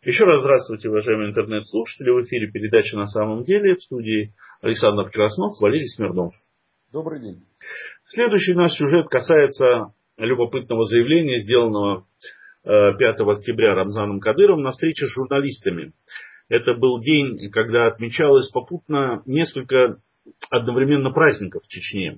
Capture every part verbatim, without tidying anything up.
Еще раз здравствуйте, уважаемые интернет-слушатели. В эфире передача «На самом деле». В студии Александр Краснов, Валерий Смирнов. Добрый день. Следующий наш сюжет касается любопытного заявления, сделанного пятого октября Рамзаном Кадыровым на встрече с журналистами. Это был день, когда отмечалось попутно несколько одновременно праздников в Чечне.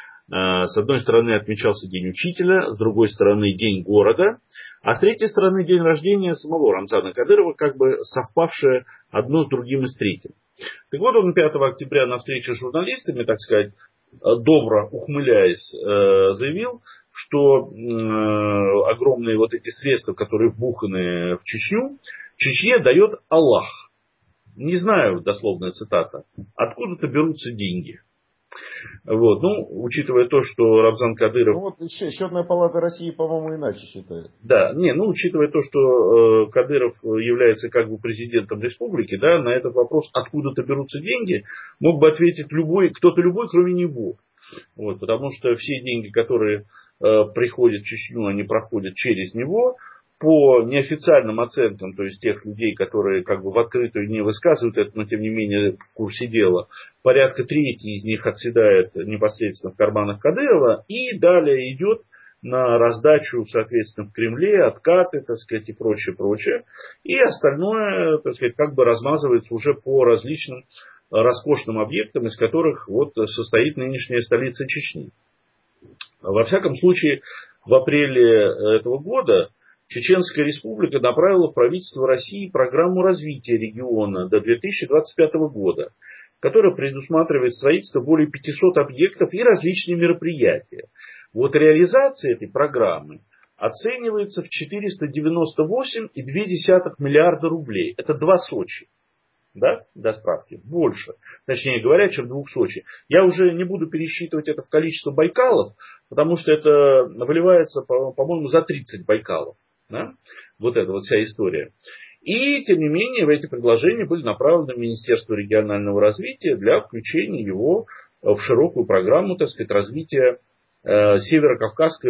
С одной стороны отмечался День учителя, с другой стороны День города, а с третьей стороны день рождения самого Рамзана Кадырова, как бы совпавшее одно с другим и с третьим. Так вот, он пятого октября на встрече с журналистами, так сказать, добро ухмыляясь, заявил, что огромные вот эти средства, которые вбуханы в Чечню, Чечне дает Аллах. Не знаю, дословная цитата, откуда-то берутся деньги. Вот. Ну, учитывая то, что Рамзан Кадыров... Ну вот Счетная палата России, по-моему, иначе считает. Да, не, ну, учитывая то, что э, Кадыров является как бы президентом республики, да, на этот вопрос, откуда-то берутся деньги, мог бы ответить любой, кто-то любой, кроме него. Вот, потому что все деньги, которые э, приходят в Чечню, они проходят через него. По неофициальным оценкам, то есть тех людей, которые как бы в открытую не высказывают это, но тем не менее в курсе дела, порядка трети из них отседает непосредственно в карманах Кадырова и далее идет на раздачу, соответственно, в Кремле, откаты, так сказать, и прочее, прочее. И остальное, так сказать, как бы размазывается уже по различным роскошным объектам, из которых вот состоит нынешняя столица Чечни. Во всяком случае, в апреле этого года Чеченская республика направила в правительство России программу развития региона до две тысячи двадцать пятого года, которая предусматривает строительство более пятисот объектов и различные мероприятия. Вот реализация этой программы оценивается в четыреста девяносто восемь целых две десятых миллиарда рублей. Это два Сочи. Да, до справки, больше, точнее говоря, чем двух Сочи. Я уже не буду пересчитывать это в количество Байкалов, потому что это выливается, по-моему, за тридцать Байкалов. Да? Вот эта вот вся история. И, тем не менее, эти предложения были направлены в Министерство регионального развития для включения его в широкую программу, так сказать, развития э, Северо-Кавказского,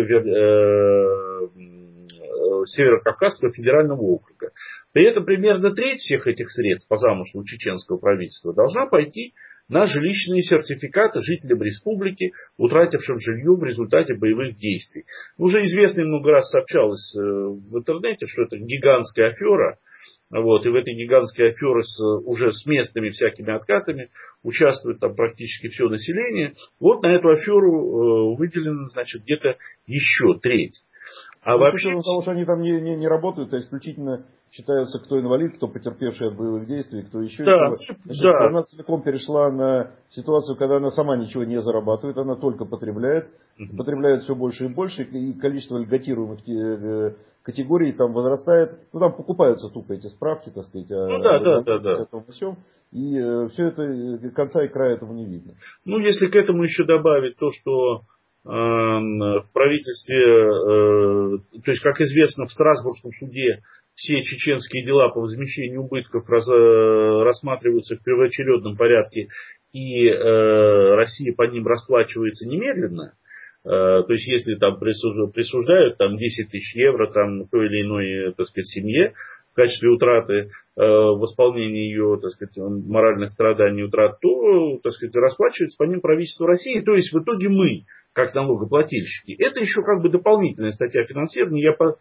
э, Северо-Кавказского федерального округа. При этом примерно треть всех этих средств по замыслу чеченского правительства должна пойти на жилищные сертификаты жителям республики, утратившим жилье в результате боевых действий. Уже известно и много раз сообщалось в интернете, что это гигантская афера. Вот, и в этой гигантской афере с, уже с местными всякими откатами участвует там практически все население. Вот на эту аферу выделено, значит, где-то еще треть. А ну, вообще... Потому что они там не, не, не работают, а исключительно считаются, кто инвалид, кто потерпевший от боевых действий, кто еще. Да, Значит, да. Страна целиком перешла на ситуацию, когда она сама ничего не зарабатывает, она только потребляет. Uh-huh. Потребляет все больше и больше, и количество льготируемых категорий там возрастает. Ну, там покупаются тупо эти справки, так сказать, ну, о, да, о, да, да, да. этом всем. И э, все это, конца и края этому не видно. Ну, если к этому еще добавить то, что в правительстве, то есть, как известно, в Страсбургском суде все чеченские дела по возмещению убытков рассматриваются в первоочередном порядке, и Россия по ним расплачивается немедленно. То есть, если там присуждают там, десять тысяч евро там, той или иной, так сказать, семье в качестве утраты восполнения ее, так сказать, моральных страданий, утрат, то, так сказать, расплачивается по ним правительство России. То есть, в итоге мы, как налогоплательщики. Это еще как бы дополнительная статья финансирования. Я по,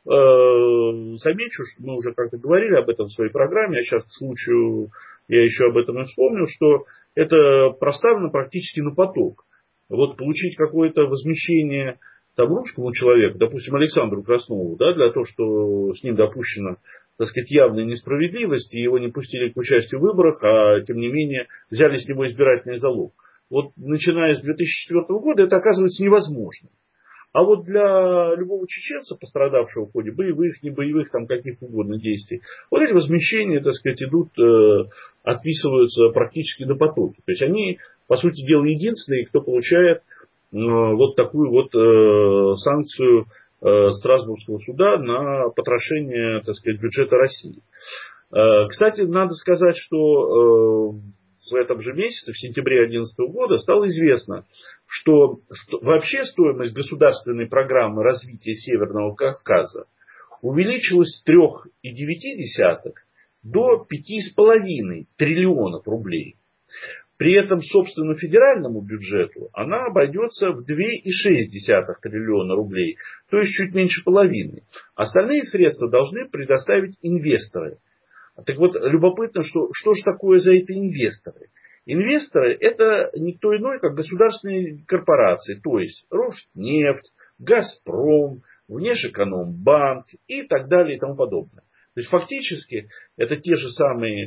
э, замечу, что мы уже как-то говорили об этом в своей программе, а сейчас к случаю я еще об этом и вспомнил, что это проставлено практически на поток. Вот получить какое-то возмещение там русскому человеку, допустим, Александру Краснову, да, для того, что с ним допущена, так сказать, явная несправедливость, и его не пустили к участию в выборах, а тем не менее взяли с него избирательный залог. Вот начиная с две тысячи четвёртого года это оказывается невозможно. А вот для любого чеченца, пострадавшего в ходе боевых, не боевых, там каких угодно действий, вот эти возмещения, так сказать, идут, э, отписываются практически на потоке. То есть они, по сути дела, единственные, кто получает э, вот такую вот э, санкцию э, Страсбургского суда на потрошение, так сказать, бюджета России. Э, кстати, надо сказать, что... Э, в этом же месяце, в сентябре две тысячи одиннадцатого года, стало известно, что вообще стоимость государственной программы развития Северного Кавказа увеличилось с трёх и девяти десятых до пяти с половиной триллионов рублей. При этом, собственно, федеральному бюджету она обойдется в две и шесть десятых триллиона рублей, то есть чуть меньше половины. Остальные средства должны предоставить инвесторы. Так вот, любопытно, что, что же такое за это инвесторы? Инвесторы – это никто иной, как государственные корпорации, то есть Роснефть, Газпром, Внешэкономбанк и так далее и тому подобное. То есть фактически это те же самые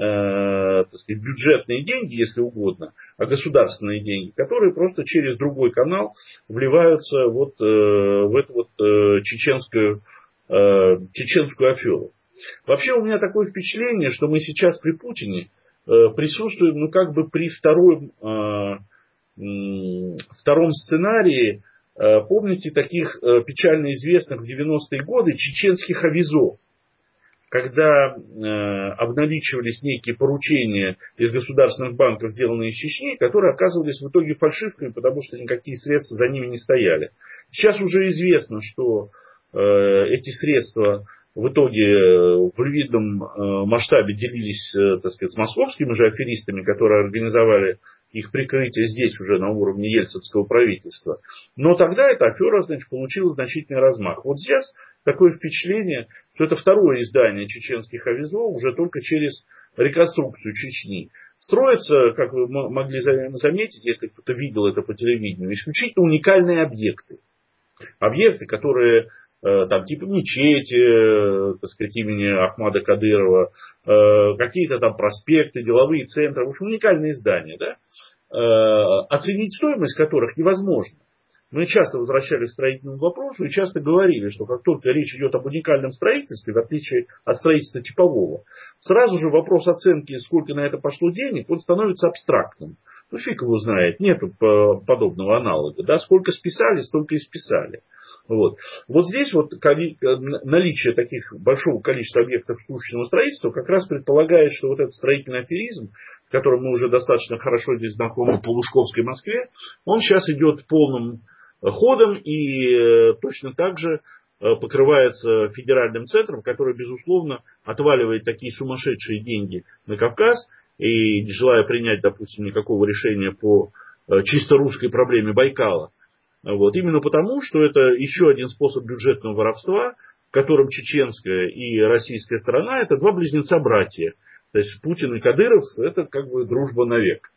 э, так сказать, бюджетные деньги, если угодно, а государственные деньги, которые просто через другой канал вливаются вот, э, в эту вот э, чеченскую, э, чеченскую аферу. Вообще у меня такое впечатление, что мы сейчас при Путине э, присутствуем, ну как бы при втором, э, э, втором сценарии, э, помните таких э, печально известных в девяностые годы чеченских авизо, когда э, обналичивались некие поручения из государственных банков, сделанные из Чечни, которые оказывались в итоге фальшивками, потому что никакие средства за ними не стояли. Сейчас уже известно, что э, эти средства в итоге в видном масштабе делились, так сказать, с московскими же аферистами, которые организовали их прикрытие здесь уже на уровне ельцинского правительства. Но тогда эта афера, значит, получила значительный размах. Вот сейчас такое впечатление, что это второе издание чеченских авизо уже только через реконструкцию Чечни. Строятся, как вы могли заметить, если кто-то видел это по телевидению, исключительно уникальные объекты. Объекты, которые там типа мечети, так сказать, имени Ахмада Кадырова, какие-то там проспекты, деловые центры, в общем, уникальные здания, да? Оценить стоимость которых невозможно. Мы часто возвращались к строительному вопросу и часто говорили, что как только речь идет об уникальном строительстве, в отличие от строительства типового, сразу же вопрос оценки, сколько на это пошло денег, он становится абстрактным. Ну, фиг его знает, нет подобного аналога. Да? Сколько списали, столько и списали. Вот. Вот здесь вот наличие таких большого количества объектов штучного строительства как раз предполагает, что вот этот строительный аферизм, с которым мы уже достаточно хорошо здесь знакомы в Полушковской Москве, он сейчас идет полным ходом и точно так же покрывается федеральным центром, который, безусловно, отваливает такие сумасшедшие деньги на Кавказ и, не желая принять, допустим, никакого решения по чисто русской проблеме Байкала. Вот. Именно потому, что это еще один способ бюджетного воровства, в котором чеченская и российская сторона – это два близнеца-братья. То есть Путин и Кадыров – это как бы дружба навек.